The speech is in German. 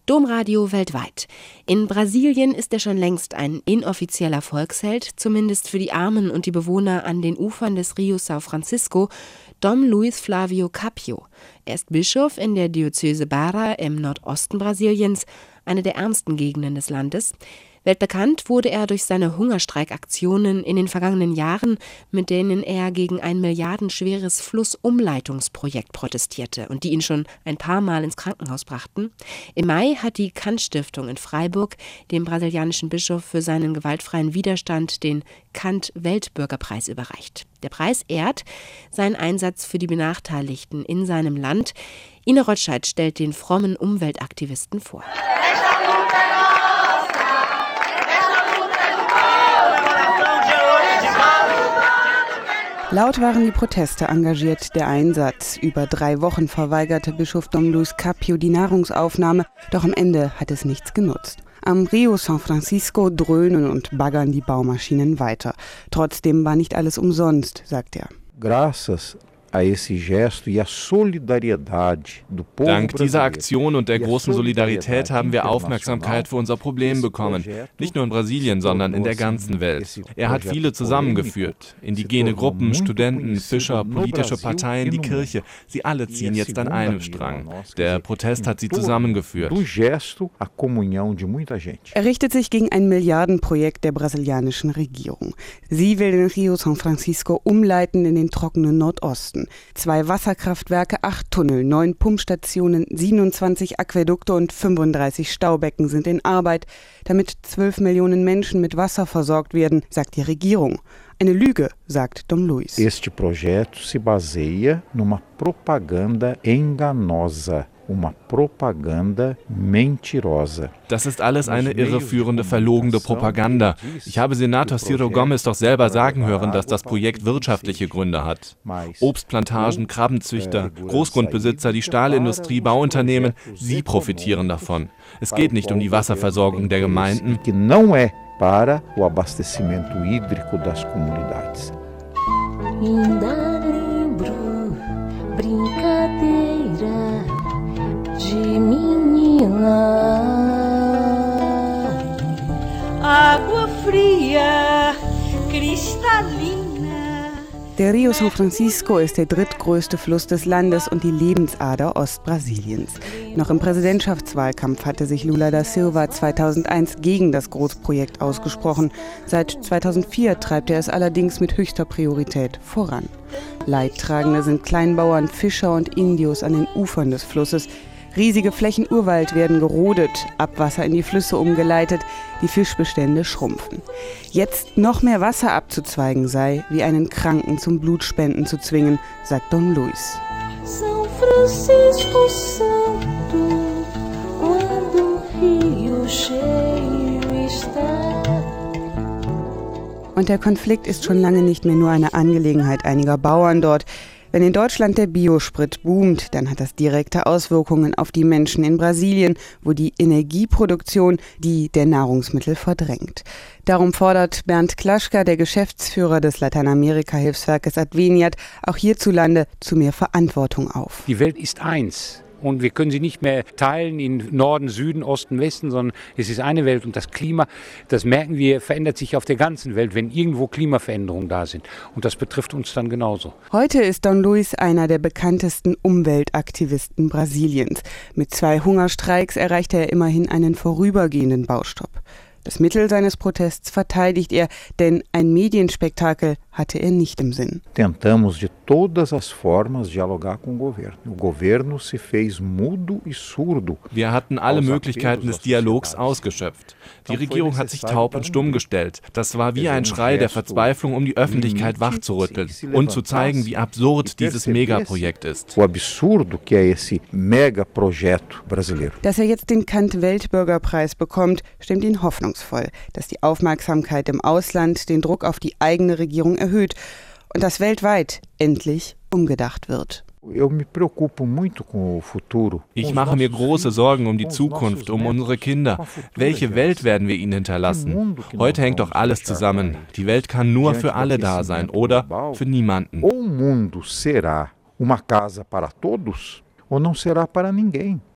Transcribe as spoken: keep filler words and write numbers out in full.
Domradio weltweit. In Brasilien ist er schon längst ein inoffizieller Volksheld, zumindest für die Armen und die Bewohner an den Ufern des Rio São Francisco, Dom Luiz Flávio Capio. Er ist Bischof in der Diözese Bara im Nordosten Brasiliens, eine der ärmsten Gegenden des Landes. Weltbekannt wurde er durch seine Hungerstreikaktionen in den vergangenen Jahren, mit denen er gegen ein milliardenschweres Flussumleitungsprojekt protestierte und die ihn schon ein paar Mal ins Krankenhaus brachten. Im Mai hat die Kant-Stiftung in Freiburg dem brasilianischen Bischof für seinen gewaltfreien Widerstand den Kant-Weltbürgerpreis überreicht. Der Preis ehrt seinen Einsatz für die Benachteiligten in seinem Land. Ina Rotscheid stellt den frommen Umweltaktivisten vor. Laut waren die Proteste, engagiert der Einsatz. Über drei Wochen verweigerte Bischof Dom Luiz Capio die Nahrungsaufnahme, doch am Ende hat es nichts genutzt. Am Rio São Francisco dröhnen und baggern die Baumaschinen weiter. Trotzdem war nicht alles umsonst, sagt er. Graças Dank dieser Aktion und der großen Solidarität haben wir Aufmerksamkeit für unser Problem bekommen. Nicht nur in Brasilien, sondern in der ganzen Welt. Er hat viele zusammengeführt. Indigene Gruppen, Studenten, Fischer, politische Parteien, die Kirche. Sie alle ziehen jetzt an einem Strang. Der Protest hat sie zusammengeführt. Er richtet sich gegen ein Milliardenprojekt der brasilianischen Regierung. Sie will den Rio São Francisco umleiten in den trockenen Nordosten. Zwei Wasserkraftwerke, acht Tunnel, neun Pumpstationen, siebenundzwanzig Aquädukte und fünfunddreißig Staubecken sind in Arbeit, damit zwölf Millionen Menschen mit Wasser versorgt werden, sagt die Regierung. Eine Lüge, sagt Dom Luiz. Este projeto se baseia numa propaganda enganosa. Uma propaganda mentirosa. Das ist alles eine irreführende, verlogene Propaganda. Ich habe Senator Ciro Gomes doch selber sagen hören, dass das Projekt wirtschaftliche Gründe hat. Obstplantagen, Krabbenzüchter, Großgrundbesitzer, die Stahlindustrie, Bauunternehmen, sie profitieren davon. Es geht nicht um die Wasserversorgung der Gemeinden. Que não é para o abastecimento hídrico das comunidades. Ainda lembro brincadeira de menina, água fria, cristalina. Der Rio São Francisco ist der drittgrößte Fluss des Landes und die Lebensader Ostbrasiliens. Noch im Präsidentschaftswahlkampf hatte sich Lula da Silva zweitausendeins gegen das Großprojekt ausgesprochen. Seit zweitausendvier treibt er es allerdings mit höchster Priorität voran. Leidtragende sind Kleinbauern, Fischer und Indios an den Ufern des Flusses. Riesige Flächen Urwald werden gerodet, Abwasser in die Flüsse umgeleitet, die Fischbestände schrumpfen. Jetzt noch mehr Wasser abzuzweigen sei, wie einen Kranken zum Blutspenden zu zwingen, sagt Dom Luiz. São Francisco Santo, quando o rio cheio está. Und der Konflikt ist schon lange nicht mehr nur eine Angelegenheit einiger Bauern dort. Wenn in Deutschland der Biosprit boomt, dann hat das direkte Auswirkungen auf die Menschen in Brasilien, wo die Energieproduktion die der Nahrungsmittel verdrängt. Darum fordert Bernd Klaschka, der Geschäftsführer des Lateinamerika-Hilfswerkes Adveniat, auch hierzulande zu mehr Verantwortung auf. Die Welt ist eins. Und wir können sie nicht mehr teilen in Norden, Süden, Osten, Westen, sondern es ist eine Welt. Und das Klima, das merken wir, verändert sich auf der ganzen Welt, wenn irgendwo Klimaveränderungen da sind. Und das betrifft uns dann genauso. Heute ist Dom Luiz einer der bekanntesten Umweltaktivisten Brasiliens. Mit zwei Hungerstreiks erreichte er immerhin einen vorübergehenden Baustopp. Das Mittel seines Protests verteidigt er, denn ein Medienspektakel hatte er nicht im Sinn. Tentamos de todas as formas dialogar com o governo. O governo se fez mudo e surdo. Wir hatten alle Möglichkeiten des Dialogs ausgeschöpft. Die Regierung hat sich taub und stumm gestellt. Das war wie ein Schrei der Verzweiflung, um die Öffentlichkeit wachzurütteln und zu zeigen, wie absurd dieses Megaprojekt ist. O absurdo que é esse megaprojeto brasileiro. Dass er jetzt den Kant-Weltbürgerpreis bekommt, stimmt ihn hoffnungsvoll, dass die Aufmerksamkeit im Ausland den Druck auf die eigene Regierung erhöht und dass weltweit endlich umgedacht wird. Ich mache mir große Sorgen um die Zukunft, um unsere Kinder. Welche Welt werden wir ihnen hinterlassen? Heute hängt doch alles zusammen. Die Welt kann nur für alle da sein oder für niemanden. O mundo será uma casa para todos ou não será para ninguém.